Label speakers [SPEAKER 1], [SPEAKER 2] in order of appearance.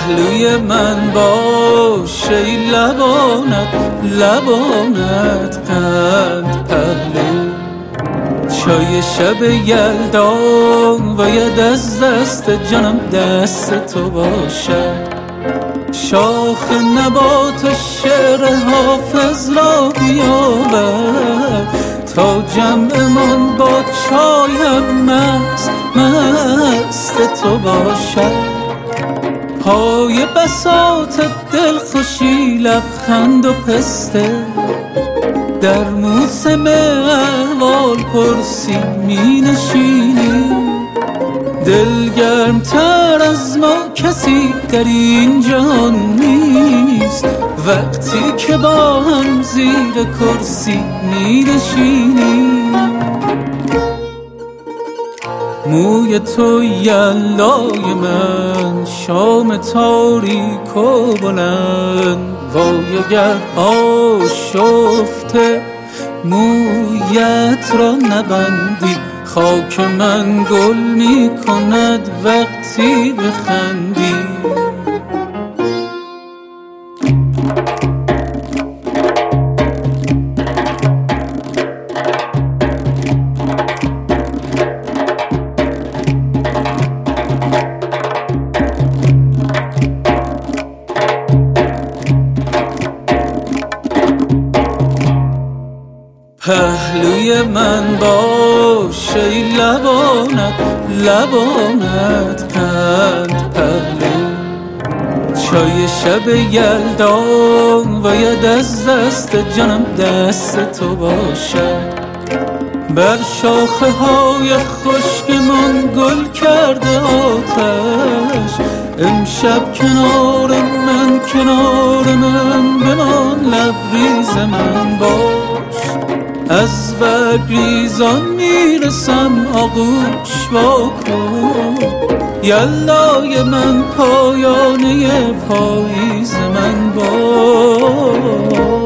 [SPEAKER 1] پهلوی من باش ای لبانت قند پهلو. چای شب یلدا باید از دست جانم دست تو باشد. شاخ نبات و شعر حافظ را بیاور تا جمعمان با چایم مست تو باشد. پای بساط دلخوشی لبخند و پسته در موسم احوال پرسی می نشینی. دلگرمتر از ما کسی در این جهان نیست وقتی که با هم زیر کرسی می نشینی. موی تو یلای من شام تاریک و بلند وای اگر آشفته مویت را نبندی. خاک من گل می کند وقتی بخندی. پهلوی من باش ای لبانت قند پهلو. چای شب یلدا باید از دست جانم دست تو باشد. بر شاخه های خشکمان گل کرده آتش. امشب کنار من بمان لبریز من باش. از برگریزان میرسم آغوش واکن. یلای من پایانه پاییز من باش.